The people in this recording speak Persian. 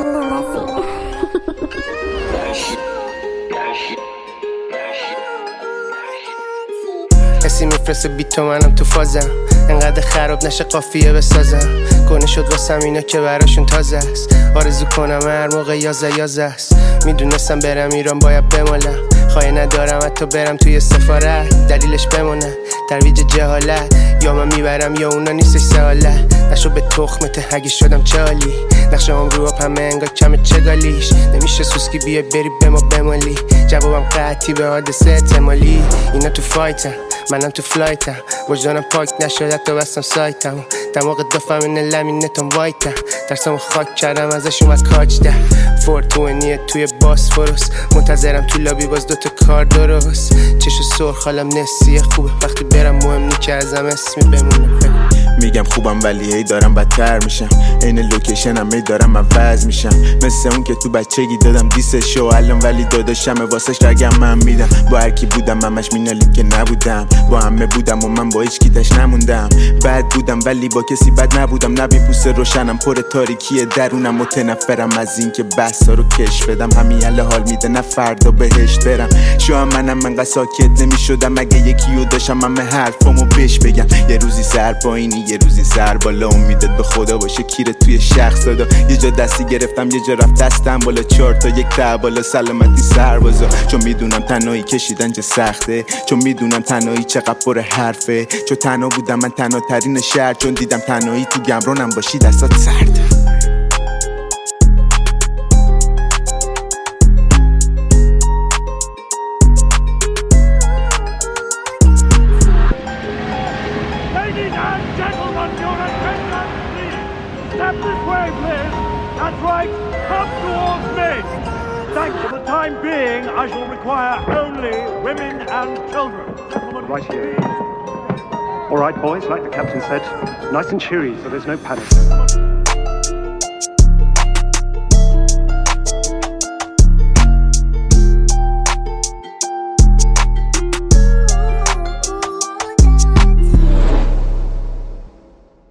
کسی میفرسته بی تو منم تو فازم، انقدر خراب نشه قافیه بسازم. کنه شد واسم اینا که براشون تازه است. آرزو کنم هر موقع یازه است. میدونستم برم ایران باید بمالم، خواهی ندارم حتی برم توی سفارت. دلیلش بمونه ترویج جهالت، یا من میبرم یا اونا نیستش سوالت. نشو به تخمته اگه شدم چالی، نقشه هم رو همه انگار کمه چگالیش. نمیشه سوسکی بیای بری به ما بمالی، جوابم قطعی به حادثه احتمالی. اینا تو فایتم منم تو فلایتم، وجدانم پاک نشد حتی بستم سایتم. دماغ دفعه من لمینتم وایتم، ترسم خاک کردم ازش اومد کاج ده. فورتونیه توی باسفورس، منتظرم تو لابی باز دوتا کار درست. چشو سرخ حالم نسیه خوبه، وقتی برم مهم نی که ازم اسمی بمونه. میگم خوبم ولی هی دارم بدتر میشم، این لوکیشنم هی دارم عوض میشم. مثل اون که تو بچگی دادم دیسشو، الان ولی داداشمه واسش رگم من میدم. با هر کی بودم همش مینالی که نبودم، با همه بودم و من با هیچ کی تاش نموندم. بد بودم ولی با کسی بد نبودم، نبی پوست روشنم پر تاریکی درونم. متنفرم از این که بحثا رو کش بدم، همین الان حال میده نه فردا بهشت برم. شاید منم انقدر ساکت نمیشدم اگه یکیو داشتم همه حرفامو بهش بگم. یه روزی سر پایینی یه روزی سر بالا، امیدت به خدا باشه کیره توی شخص دادا. یه جا دستی گرفتم یه جا رفت دستم بالا، 4 تا یک تا بالا سلامتی سربازا. چون میدونم تنهایی کشیدن چه سخته، چون میدونم تنهایی چقدر پر حرفه. چون تنها بودم من تنها ترین شهر، چون دیدم تنهایی تو گمرونم باشی دستات سرده. Step this way, please. That's right. Come towards me. Thanks. For the time being, I shall require only women and children. Gentlemen, right here. All right, boys, like the captain said, nice and cheery, so there's no panic.